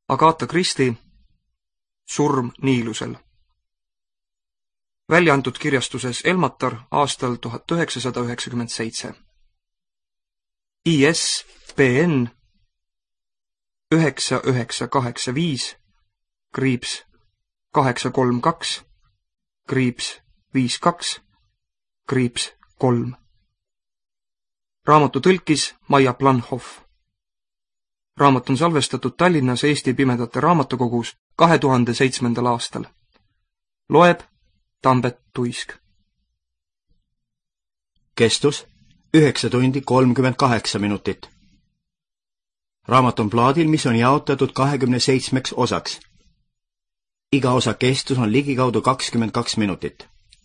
Agatha Christie Surm Niilusel. Välja antud kirjastuses Elmatar aastal 1997. ISBN 9985-832-52-3. Raamatu tõlkis Maia Planhoff. Raamat on salvestatud Tallinnas Eesti Pimedate Raamatukogus 2007. aastal. Loeb Tambet Tuisk. Kestus 9 tundi 38 minutit. Raamat on plaadil, mis on jaotatud 27 osaks. Iga osa kestus on ligikaudu 22 minutit.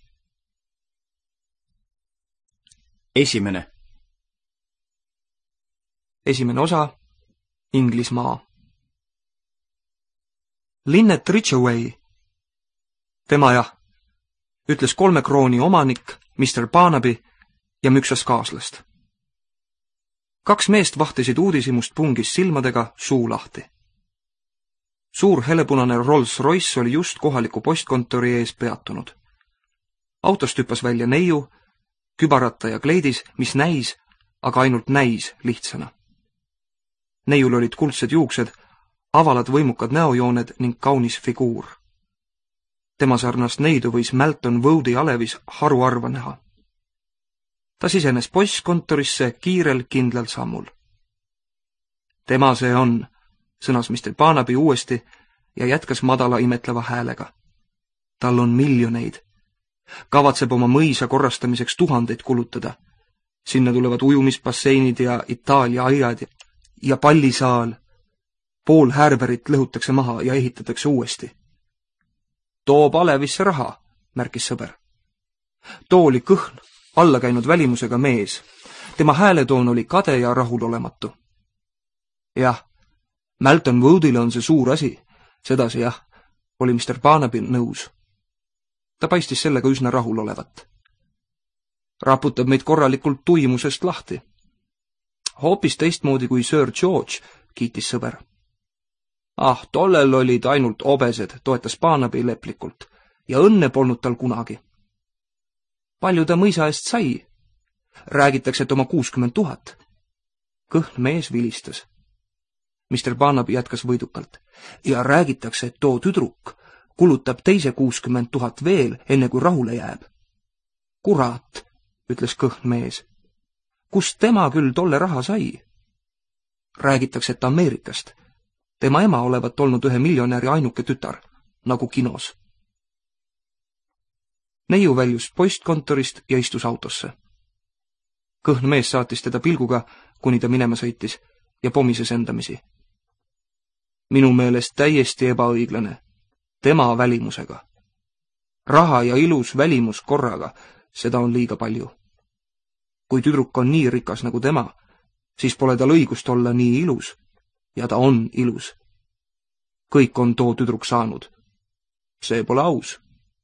Esimene osa Inglismaa. Lynette Ridgeway. Tema jah, ütles 3 krooni omanik, Mr. Barnaby, ja müksas kaaslast. 2 meest vahtisid uudishimust pungis silmadega suu lahti. Suur helepunane Rolls-Royce oli just kohaliku postkontori ees peatunud. Autost hüppas välja neiu, kübarata ja kleidis, mis näis, aga ainult näis lihtsana. Neiul olid kuldsed juuksed, avalad võimukad näojooned ning kaunis figuur. Tema sarnast neidu võis Malton Woodi alevis haruharva näha. Ta sisenes postkontorisse kiirel kindlal sammul. Tema see on, sõnas Mr. Barnaby uuesti ja jätkas madala imetleva häälega. Tal on miljoneid. Kavatseb oma mõisa korrastamiseks 1000 kulutada. Sinna tulevad ujumisbasseinid ja Itaalia aiad ja pallisaal. Pool Härberit lõhutakse maha ja ehitatakse uuesti. Toob alevisse raha, märkis sõber. Too oli kõhn, alla käinud välimusega mees. Tema hääletoon oli kade ja rahulolematu. Jah, Malton Woodile on see suur asi, sedasi jah, oli Mr. Barnaby nõus. Ta paistis sellega üsna rahul olevat. Raputab meid korralikult tuimusest lahti. Hoopis teistmoodi kui Sir George, kiitis sõber. Tollel olid ainult obesed, toetas Barnaby leplikult, ja õnne polnud tal kunagi. Palju ta mõisa eest sai? Räägitakse, et oma 60 000. Kõhn mees vilistas. Mr. Barnaby jätkas võidukalt. Ja räägitakse, et too tüdruk kulutab teise 60 000 veel, enne kui rahule jääb. Kurat, ütles kõhn mees. Kust tema küll tolle raha sai? Räägitakse, et Ameerikast. Tema ema olevat olnud 1 miljonäri ainuke tütar, nagu kinos. Neiu väljus postkontorist ja istus autosse. Kõhn mees saatis teda pilguga, kuni ta minema sõitis, ja pomises endamisi. Minu meelest täiesti ebaõiglane. Tema välimusega. Raha ja ilus välimus korraga, seda on liiga palju. Kui tüdruk on nii rikas nagu tema, siis pole tal õigust olla nii ilus. Ja ta on ilus. Kõik on too tüdruk saanud. See pole aus.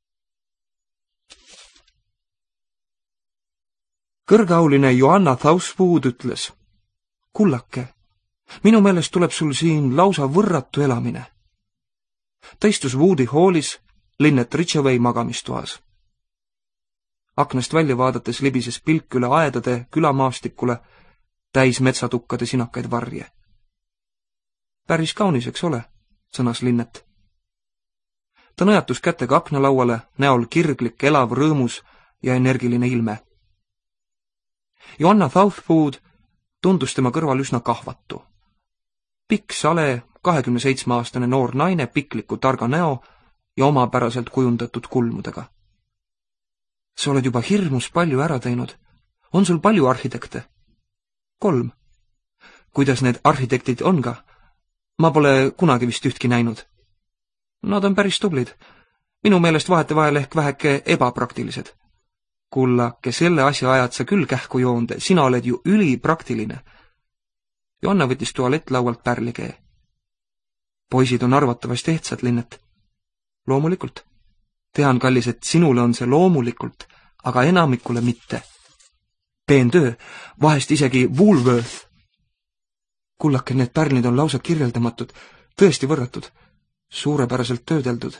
Kõrgeauline Joanna Thouthwood ütles, kullake, minu meelest tuleb sul siin lausa võrratu elamine. Ta istus Woodi hoolis Lynette Ridgeway magamistoas. Aknast välja vaadates libises pilk üle aedade külamaastikule, täis metsatukkade sinakaid varje. Päris kaunis, eks ole, sõnas Lynette. Ta nõjatus kätega aknalauale, näol kirglik, elav, rõõmus ja energiline ilme. Joanna Thouthwood tundus tema kõrval üsna kahvatu. Pikk sale, 27-aastane noor naine pikliku targa näo ja omapäraselt kujundatud kulmudega. Sa oled juba hirmus palju ära teinud. On sul palju arhitekte? 3. Kuidas need arhitektid on ka? Ma pole kunagi vist ühtki näinud. Nad on päris tublid. Minu meelest vahetevahel ehk väheke ebapraktilised. Kullake, selle asja ajad sa küll kähku joonde, sina oled ju ülipraktiline. Joanna võttis tualettlaualt pärlikee. Poisid on arvatavasti ehtsad, Lynette. Loomulikult. Tean, kallis, et sinule on see loomulikult, aga enamikule mitte. Teen töö, vahest isegi Woolworth. Kullake, need pärlid on lausa kirjeldamatud. tõesti võrratud, suurepäraselt töödeldud.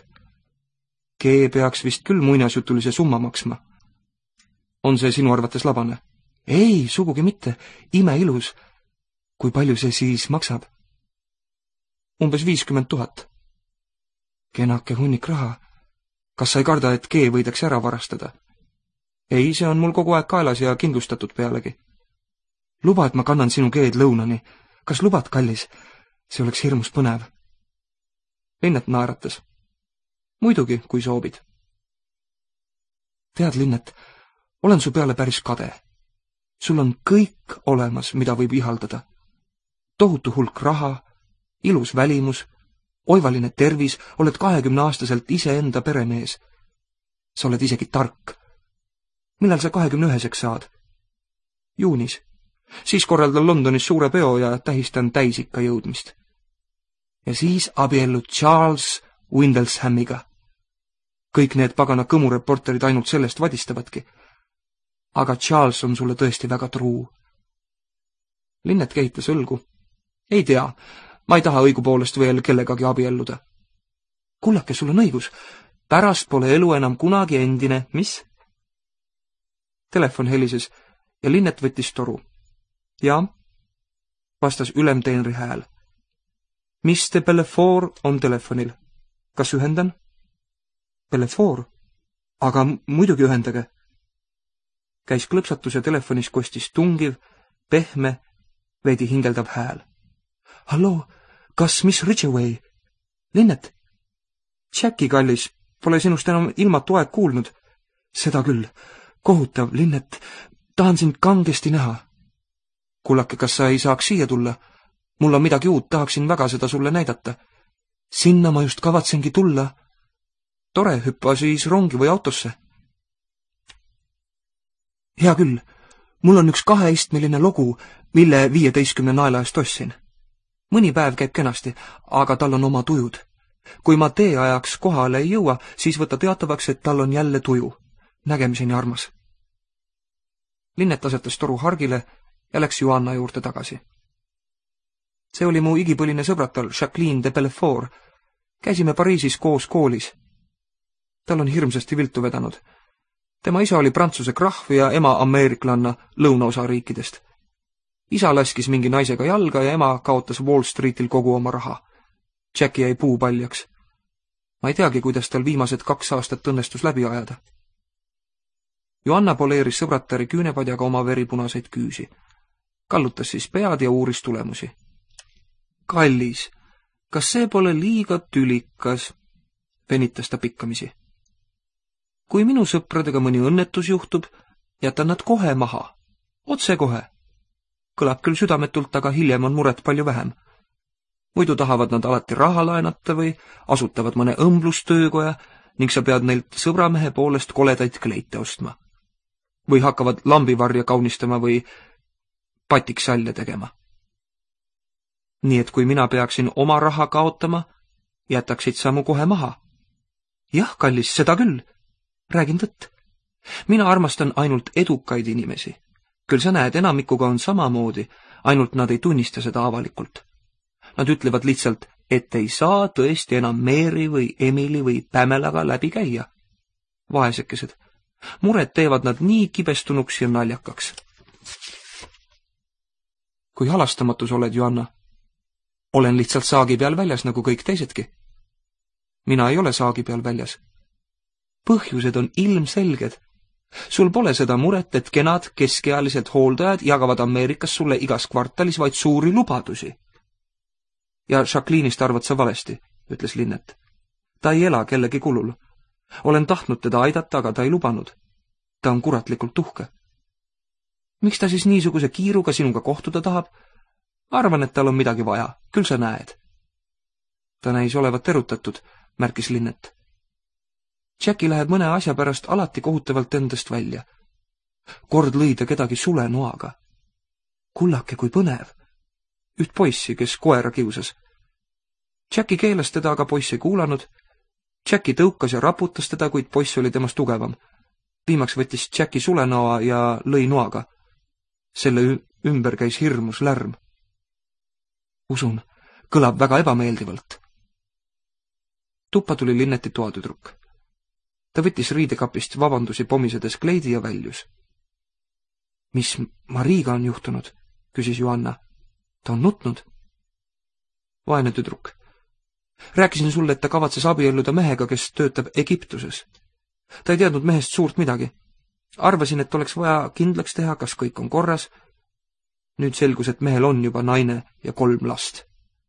Kee peaks vist küll muinasjutulise summa maksma. On see sinu arvates labane? Ei, sugugi mitte, imeilus. Kui palju see siis maksab? Umbes 50 000. Kenake hunnik raha. Kas sa ei karda, et Kee võidaks ära varastada? Ei, see on mul kogu aeg kaelas ja kindlustatud pealegi. Luba, et ma kannan sinu Keed lõunani. Kas lubad, kallis? See oleks hirmus põnev. Linnet naeratas. Muidugi, kui soobid. Tead, Linnet, olen su peale päris kade. Sul on kõik olemas, mida võib ihaldada. Tohutu hulk raha, ilus välimus, oivaline tervis, oled 20-aastaselt iseenda peremees. Sa oled isegi tark. Millal sa 21-seks saad? Juunis. Siis korraldan Londonis suure peo ja tähistan täisikka jõudmist. Ja siis abiellud Charles Windleshamiga. Kõik need pagana kõmureporterid ainult sellest vadistavadki. Aga Charles on sulle tõesti väga truu. Linnet kehitas õlgu. Ei tea, ma ei taha õigupoolest veel kellegagi abielluda. Kullake, sul on õigus. Pärast pole elu enam kunagi endine, mis? Telefon helises ja Linnet võttis toru. Ja, vastas ülemteenri hääl. Mis te Bellefour on telefonil? Kas ühendan? Bellefour? Aga muidugi ühendage. Käis klõpsatus ja telefonis kostis tungiv, pehme, veidi hingeldav hääl. Halloo, kas Miss Ridgeway? Linnet? Jackie, kallis, pole sinust enam ilmatu aeg kuulnud. Seda küll. Kohutav, Linnet, tahan sind kangesti näha. Kullake, kas sa ei saaks siia tulla? Mul on midagi uut, tahaksin väga seda sulle näidata. Sinna ma just kavatsengi tulla. Tore, hüppa siis rongi või autosse. Hea küll, mul on üks 2-istmeline lugu, mille 15 naela eest ostsin. Mõni päev käib kenasti, aga tal on oma tujud. Kui ma tee ajaks kohale ei jõua, siis võta teatavaks, et tal on jälle tuju. Nägemiseni, armas. Linnet asetas toru hargile ja läks Joanna juurde tagasi. See oli mu igipõline sõbratal Jacqueline de Bellefour. Käisime Pariisis koos koolis. Tal on hirmsasti viltu vedanud. Tema isa oli Prantsuse krahv ja ema ameeriklanna lõunaosa riikidest. Isa laskis mingi naisega jalga ja ema kaotas Wall Streetil kogu oma raha. Jackie jäi puupaljaks. Ma ei teagi, kuidas tal viimased 2 aastat õnnestus läbi ajada. Joanna poleeris sõbratari küünepadjaga oma veripunaseid küüsi. Kallutas siis pead ja uuris tulemusi. Kallis, kas see pole liiga tülikas? Venitas ta pikkamisi. Kui minu sõpradega mõni õnnetus juhtub, jätan nad kohe maha. Otse kohe. Kõlab küll südametult, aga hiljem on muret palju vähem. Muidu tahavad nad alati raha laenata või asutavad mõne õmblustöökoja ning sa pead neilt sõbramehe poolest koledaid kleite ostma. Või hakkavad lambivarja kaunistama või patiksalje tegema. Nii et kui mina peaksin oma raha kaotama, jätaksid sa mu kohe maha. Jah, kallis, seda küll. Räägin tõtt. Mina armastan ainult edukaid inimesi. Küll sa näed, enamikuga on samamoodi, ainult nad ei tunnista seda avalikult. Nad ütlevad lihtsalt, et ei saa tõesti enam Mary või Emily või Pamelaga läbi käia. Vaesekesed. Mured teevad nad nii kibestunuks ja naljakaks. Kui halastamatus oled, Joanna? Olen lihtsalt saagi peal väljas, nagu kõik teisedki. Mina ei ole saagi peal väljas. Põhjused on ilmselged. Sul pole seda muret, et kenad keskealised hooldajad jagavad Ameerikas sulle igas kvartalis vaid suuri lubadusi. Ja Jacqueline'ist arvad sa valesti, ütles Linnet. Ta ei ela kellegi kulul. Olen tahtnud teda aidata, aga ta ei lubanud. Ta on kuratlikult uhke. Miks ta siis niisuguse kiiruga sinuga kohtuda tahab? Arvan, et tal on midagi vaja, küll sa näed. Ta näis olevat erutatud, märkis Linnet. Jackie läheb mõne asja pärast alati kohutavalt endast välja. Kord lõi ta kedagi sulenoaga. Kullake, kui põnev. Üht poissi, kes koera kiusas. Jackie keelas teda, aga poiss ei kuulanud. Jackie tõukas ja raputas teda, kuid poiss oli temast tugevam. Viimaks võttis Jackie sulenoa ja lõi noaga. Selle ümber käis hirmus lärm. Usun, kõlab väga ebameeldivalt. Tuppa tuli Linneti toatüdruk. Ta võttis riidekapist vabandusi pomisedes kleidi ja väljus. Mis Mariiga on juhtunud? Küsis Joanna. Ta on nutnud. Vaene tüdruk. Rääkisin sulle, et ta kavatses abielluda mehega, kes töötab Egiptuses. Ta ei teadnud mehest suurt midagi. Arvasin, et oleks vaja kindlaks teha, kas kõik on korras. Nüüd selgus, et mehel on juba naine ja 3 last.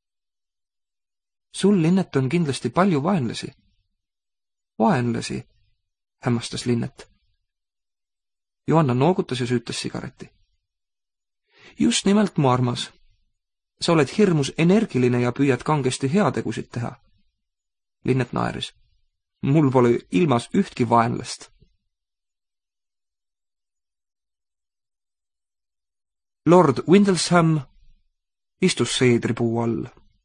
Sul, Linnet, on kindlasti palju vaenlasi. Vaenlasi, hämmastas Linnet. Joanna noogutas ja süütas sigareti. Just nimelt, mu armas. Sa oled hirmus energiline ja püüad kangesti heategusid teha. Linnet naeris. Mul pole ilmas ühtki vaenlast. Lord Windlesham istus seedripuu all.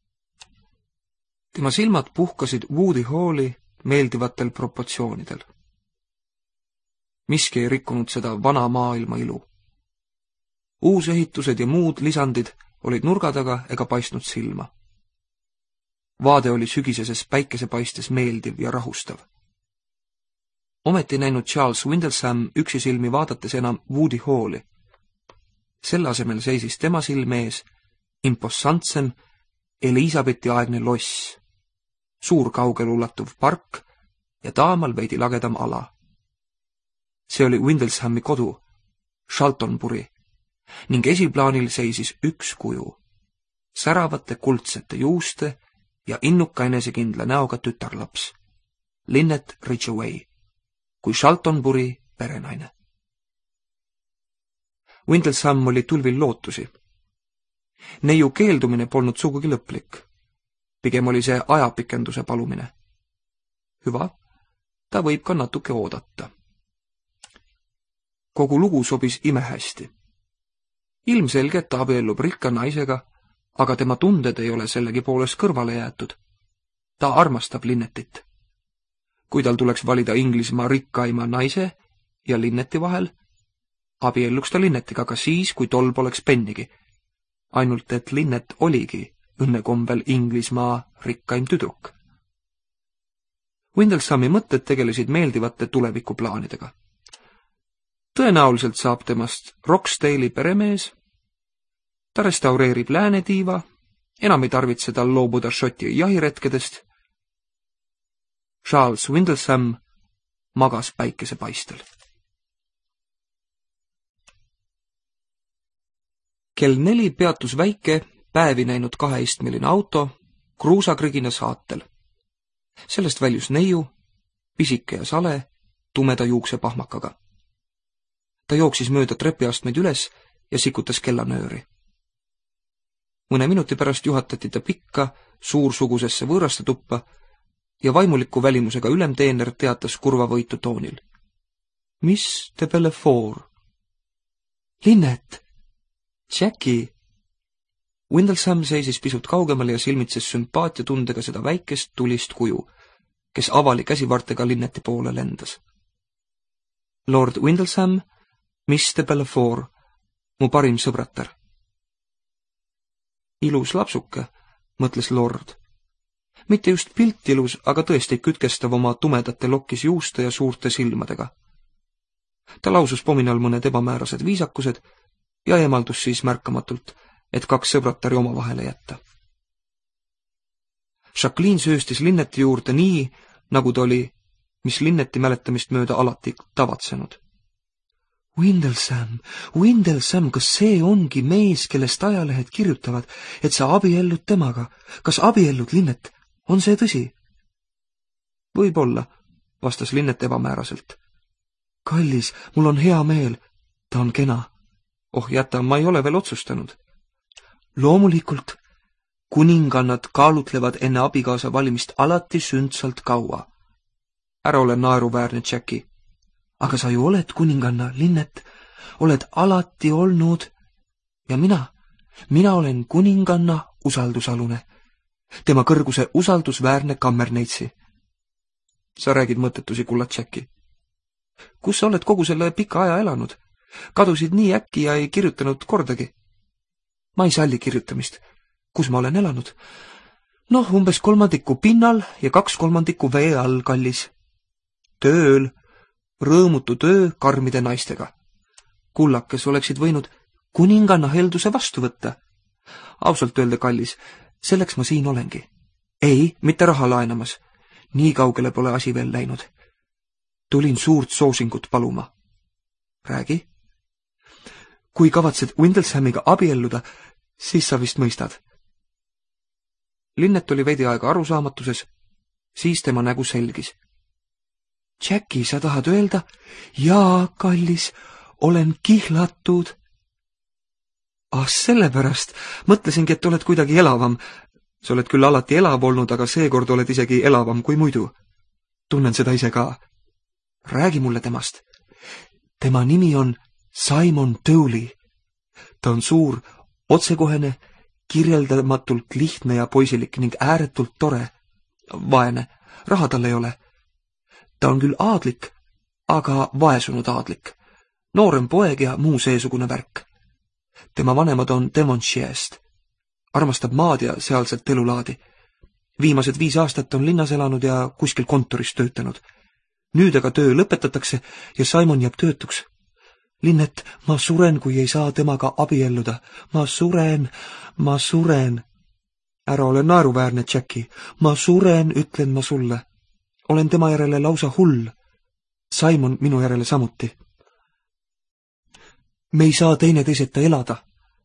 Tema silmad puhkasid Woody Halli meeldivatel proportsioonidel. Miski ei rikkunud seda vana maailma ilu. Uusehitused ja muud lisandid olid nurga taga ega paistnud silma. Vaade oli sügiseses päikesepaistes meeldiv ja rahustav. Ometi näinud Charles Windlesham üksisilmi vaadates enam Woody Halli. Selle asemel seisis tema silme ees impossantsem Elisabethi aegne loss, suur kaugel ulatuv park ja taamal veidi lagedam ala. See oli Windleshami kodu, Shaltonbury, ning esiplaanil seisis üks kuju, säravate kuldsete juuste ja innuka enesekindla näoga tütarlaps, Linnet Ridgeway, kui Shaltonbury perenaine. Windlesham oli tulvil lootusi. Neiu keeldumine polnud sugugi lõplik. Pigem oli see ajapikenduse palumine. Hüva, ta võib ka natuke oodata. Kogu lugu sobis imehästi. Ilmselge, et ta abiellub rikka naisega, aga tema tunded ei ole sellegi poolest kõrvale jäetud. Ta armastab Linnetit. Kui tal tuleks valida Inglismaa rikkaima naise ja Linneti vahel, abielluks ta Linnetiga ka siis, kui tol poleks pennigi. Ainult, et Linnet oligi õnnekombel Inglismaa rikkaim tüdruk. Windleshami mõtted tegelesid meeldivate tulevikuplaanidega. Tõenäoliselt saab temast Roxdale'i peremees, ta restaureerib läänetiiva, enam ei tarvitse tal loobuda Šoti jahiretkedest. Charles Windlesham magas päikesepaistel. Kell 4 peatus väike, päevi näinud 2-istmeline auto kruusakrõgina saatel. Sellest väljus neiu, pisike ja sale, tumeda juuksepahmakaga. Ta jooksis mööda trepiastmeid üles ja sikutas kellanööri. Mõne minuti pärast juhatati ta pikka, suursugusesse võõraste tuppa ja vaimuliku välimusega ülemteener teatas kurvavõitu toonil. Mis de Belfort? Linnet! Jackie! Windlesham seisis pisut kaugemal ja silmitses sümpaatiatundega seda väikest tulist kuju, kes avali käsivartega Linneti poole lendas. Lord Windlesham, Miss de Belfort, mu parim sõbratar. Ilus lapsuke, mõtles Lord. Mitte just pilt ilus, aga tõesti kütkestav oma tumedate lokkis juuste ja suurte silmadega. Ta lausus pominal mõned ebamäärased viisakused ja eemaldus siis märkamatult, et 2 sõbratari oma vahele jätta. Jacqueline sööstis Linneti juurde nii, nagu ta oli, mis Linneti mäletamist mööda alati tavatsenud. Windlesham, kas see ongi mees, kellest ajalehed kirjutavad, et sa abiellud temaga? Kas abiellud, Linnet? On see tõsi? Võib-olla, vastas Linnet ebamääraselt. Kallis, mul on hea meel. Ta on kena. Oh, jäta, ma ei ole veel otsustanud. Loomulikult, kuningannad kaalutlevad enne abikaasa valimist alati sündsalt kaua. Ära ole naeruväärne, Jackie. Aga sa ju oled kuninganna, Linnet. Oled alati olnud. Ja mina olen kuninganna usaldusalune. Tema kõrguse usaldusväärne kammerneitsi. Sa räägid mõttetusi, kullad Jackie. Kus sa oled kogu selle pika aja elanud? Kadusid nii äkki ja ei kirjutanud kordagi. Ma ei salli kirjutamist. kus ma olen elanud? Noh, umbes 3/3 pinnal ja 2/3 vee all, kallis. Tööl, rõõmutu töö karmide naistega. Kullakes oleksid võinud kuninganna helduse vastu võtta. Ausalt öelda, kallis, selleks ma siin olengi. Ei, mitte raha laenamas. Nii kaugele pole asi veel läinud. Tulin suurt soosingut paluma. Räägi. Kui kavatsed Windleshamiga abielluda, siis sa vist mõistad. Linnet oli veidi aega arusaamatuses, siis tema nägu selgis. Jackie, sa tahad öelda? Jaa, kallis, olen kihlatud. Sellepärast mõtlesingi, et oled kuidagi elavam. Sa oled küll alati elav olnud, aga seekord oled isegi elavam kui muidu. Tunnen seda ise ka. Räägi mulle temast. Tema nimi on Simon Tooley. Ta on suur, otsekohene, kirjeldamatult lihtne ja poisilik ning ääretult tore. Vaene, raha tal ei ole. Ta on küll aadlik, aga vaesunud aadlik. Noorem poeg ja muu seesugune värk. Tema vanemad on Devonshire'st. Armastab maad ja sealset elulaadi. Viimased 5 aastat on linnas elanud ja kuskil kontoris töötanud. Nüüd aga töö lõpetatakse ja Simon jääb töötuks. Linnet, ma suren, kui ei saa temaga abielluda. Ma suren. Ära ole naeruväärne, Jackie. Ma suren, ütlen ma sulle. Olen tema järele lausa hull. Simon minu järele samuti. Me ei saa teineteiseta elada.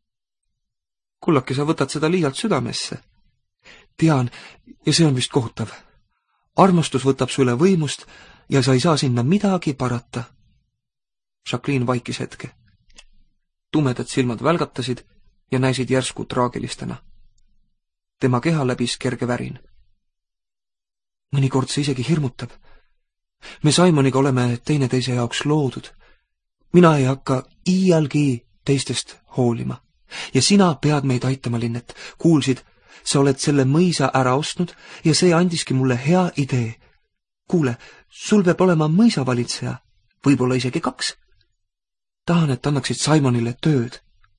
Kullake, sa võtad seda liialt südamesse. Tean, ja see on vist kohutav. Armastus võtab su üle võimust ja sa ei saa sinna midagi parata. Jacqueline vaikis hetke. Tumedad silmad välgatasid ja näisid järsku traagilistena. Tema keha läbis kerge värin. Mõnikord see isegi hirmutab. Me Simoniga oleme teineteise jaoks loodud. Mina ei hakka iialgi teistest hoolima. Ja sina pead meid aitama, Linnet. Kuulsid, sa oled selle mõisa ära ostnud ja see andiski mulle hea idee. Kuule, sul peab olema mõisavalitseja, võib-olla isegi 2. Tahan, et annaksid Simonile tööd.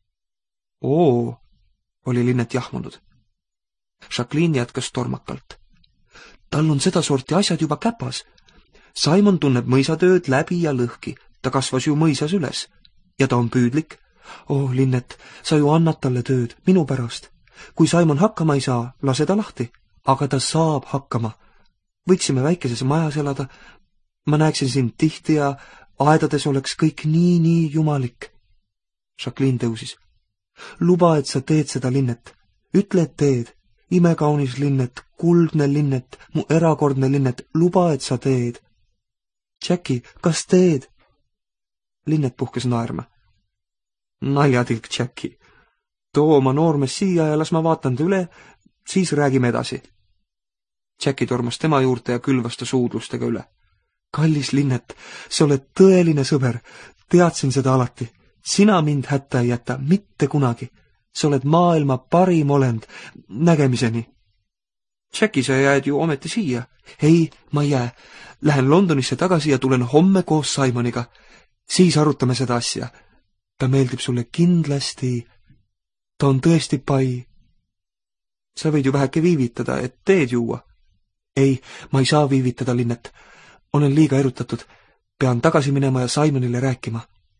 Oo, oli Linnet jahmunud. Jacqueline jätkas tormakalt. Tal on sedasorti asjad juba käpas. Simon tunneb mõisatööd läbi ja lõhki. Ta kasvas ju mõisas üles. Ja ta on püüdlik. Linnet, sa ju annad talle tööd, minu pärast. Kui Simon hakkama ei saa, lase ta lahti. Aga ta saab hakkama. Võiksime väikeses majas elada. Ma näeksin sind tihti ja aedades oleks kõik nii jumalik. Jacqueline tõusis. Luba, et sa teed seda, Linnet. Ütle, et teed. Imekaunis Linnet, kuldne Linnet, mu erakordne Linnet. Luba, et sa teed. Jackie, kas teed? Linnet puhkes naerma. Naljatilk, Jackie. Too oma noormees siia ja las ma vaatan ta üle, siis räägime edasi. Jackie tormas tema juurde ja külvas ta suudlustega üle. Kallis Linnet, sa oled tõeline sõber. Teadsin seda alati. Sina mind hätta ei jäta, mitte kunagi. Sa oled maailma parim olend. Nägemiseni. Jackie, sa jääd ju ometi siia. Ei, ma ei jää. Lähen Londonisse tagasi ja tulen homme koos Simoniga. Siis arutame seda asja. Ta meeldib sulle kindlasti. Ta on tõesti pai. Sa võid ju väheke viivitada, et teed juua. Ei, ma ei saa viivitada, Linnet. Olen liiga erutatud. Pean tagasi minema ja Simonile rääkima.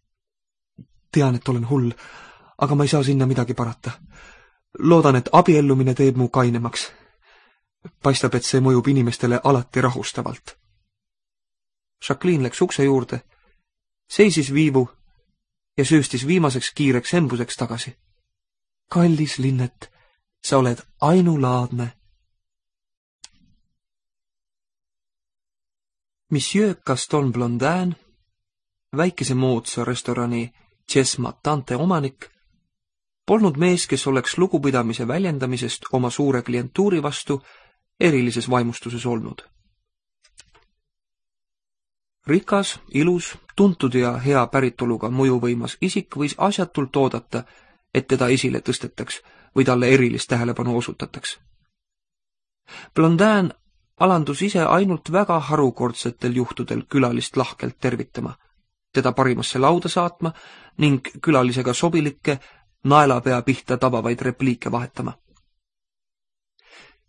Tean, et olen hull, aga ma ei saa sinna midagi parata. Loodan, et abiellumine teeb mu kainemaks. Paistab, et see mõjub inimestele alati rahustavalt. Jacqueline läks ukse juurde, seisis viivu ja sööstis viimaseks kiireks embuseks tagasi. Kallis Linnet, sa oled ainulaadne. Monsieur Gaston Blondin, väikese moodsa restorani Chesmatante omanik, polnud mees, kes oleks lugupidamise väljendamisest oma suure klientuuri vastu erilises vaimustuses olnud. Rikas, ilus, tuntud ja hea päritoluga mõjuvõimas isik võis asjatult oodata, et teda esile tõstetaks või talle erilist tähelepanu osutataks. Blondin alandus ise ainult väga harukordsetel juhtudel külalist lahkelt tervitama, teda parimasse lauda saatma ning külalisega sobilikke naelapea pihta tabavaid repliike vahetama.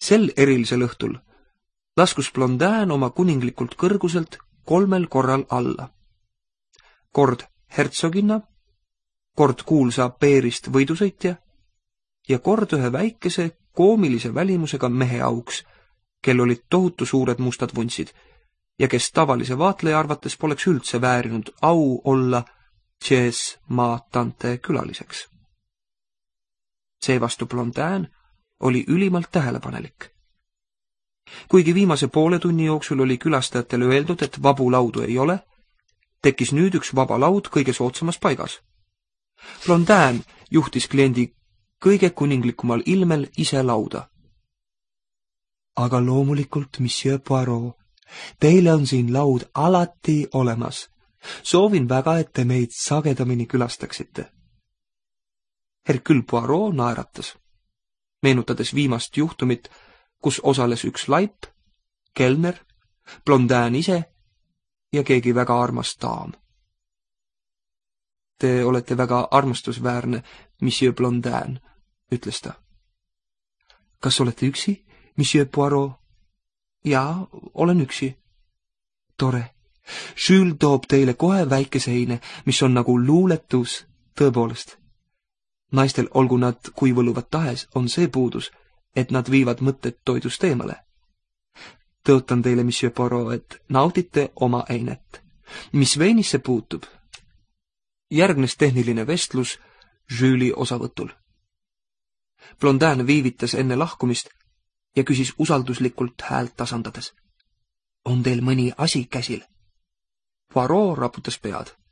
Sel erilisel õhtul laskus Blondin oma kuninglikult kõrguselt 3 korral alla. Kord hertsoginna, kord kuulsa peerist võidusõitja ja kord ühe väikese koomilise välimusega mehe auks, kel olid tohutu suured mustad vuntsid ja kes tavalise vaatleja arvates poleks üldse väärinud au olla Tšees maatante külaliseks. Seevastu Blondin oli ülimalt tähelepanelik. Kuigi viimase poole tunni jooksul oli külastajatele öeldud, et vabu laudu ei ole, tekkis nüüd üks vaba laud kõige soodsamas paigas. Blondin juhtis kliendi kõige kuninglikumal ilmel ise lauda. Aga loomulikult, Monsieur Poirot, teile on siin laud alati olemas. Soovin väga, et te meid sagedamini külastaksite. Hercule Poirot naeratas, meenutades viimast juhtumit, kus osales üks laip, kelner, Blondin ise ja keegi väga armas daam. Te olete väga armastusväärne, Monsieur Blondin, ütles ta. Kas olete üksi, Monsieur Poirot? Jaa, olen üksi. Tore. Jules toob teile kohe väikese heine, mis on nagu luuletus, tõepoolest. Naistel, olgu nad kui võluvad tahes, on see puudus, et nad viivad mõtted toidust eemale. Tõotan teile, Monsieur Poirot, et naudite oma einet. Mis veinisse puutub? Järgnes tehniline vestlus Jules'i osavõtul. Blondin viivitas enne lahkumist ja küsis usalduslikult häält tasandades. On teil mõni asi käsil? Poirot raputas pead.